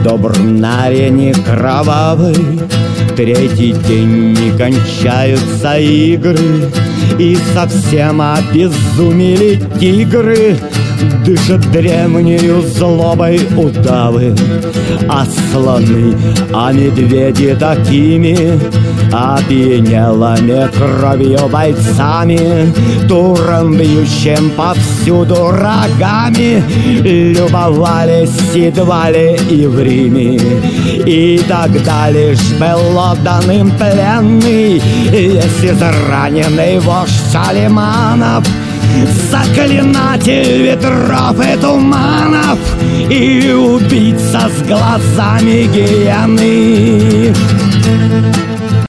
добр на арене кровавой. Третий день не кончаются игры, и совсем обезумели тигры. Дышат древнею злобой удавы, а слоны, а медведи такими опьянелыми кровью бойцами, туром бьющим повсюду рогами, любовались едва ли и в Риме. И тогда лишь был отдан им пленный весь израненный вождь Алиманов, заклинатель ветров и туманов и убийца с глазами гиены.